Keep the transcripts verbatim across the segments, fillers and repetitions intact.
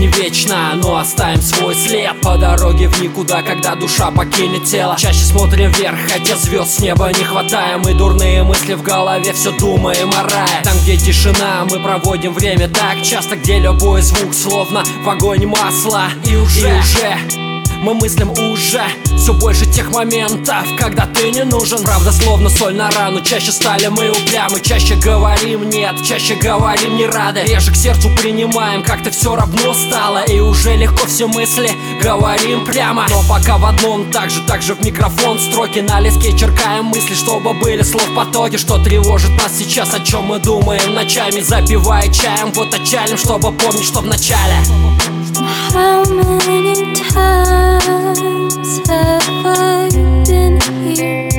не вечно, но оставим свой след по дороге в никуда, когда душа покинет тело. Чаще смотрим вверх, хотя звезд с неба не хватаем, и дурные мысли в голове все думаем о рае. Там, где тишина, мы проводим время так часто, где любой звук словно в огонь масла. И уже, и уже мы мыслим уже все больше тех моментов, когда ты не нужен. Правда, словно соль на рану, чаще стали мы упрямы. Чаще говорим нет, чаще говорим не рады. Реже к сердцу принимаем, как-то все равно стало. И уже легко все мысли говорим прямо. Но пока в одном, так же, так же в микрофон строки на листке черкаем мысли, чтобы были слов потоки. Что тревожит нас сейчас, о чем мы думаем ночами, запивая чаем, вот отчалим, чтобы помнить, что в начале. How many times have I been here?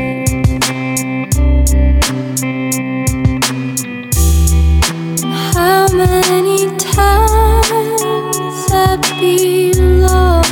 How many times I've been lost?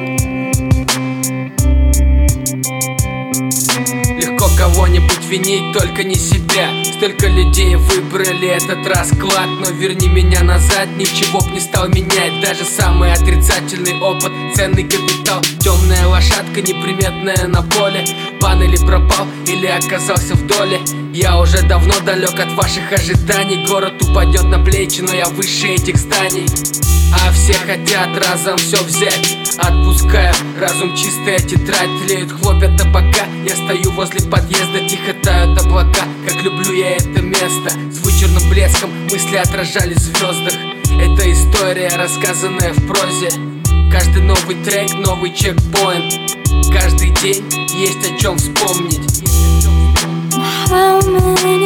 Легко кого-нибудь винить, только не себя. Столько людей выбрали этот расклад, но верни меня назад, ничего б не стал менять. Даже самый отрицательный опыт, ценный капитал. Темная лошадка, неприметная на поле. Пан или пропал, или оказался в доле. Я уже давно далек от ваших ожиданий. Город упадет на плечи, но я выше этих зданий. А все хотят разом все взять. Отпускаю, разум чистая тетрадь. Тлеют хлопья табака. Я стою возле подъезда, тихо тают облака. Как люблю я это место. С вычурным блеском мысли отражались в звездах. Это история, рассказанная в прозе. Каждый новый трек, новый чекпоинт. Каждый день есть о чем вспомнить. How many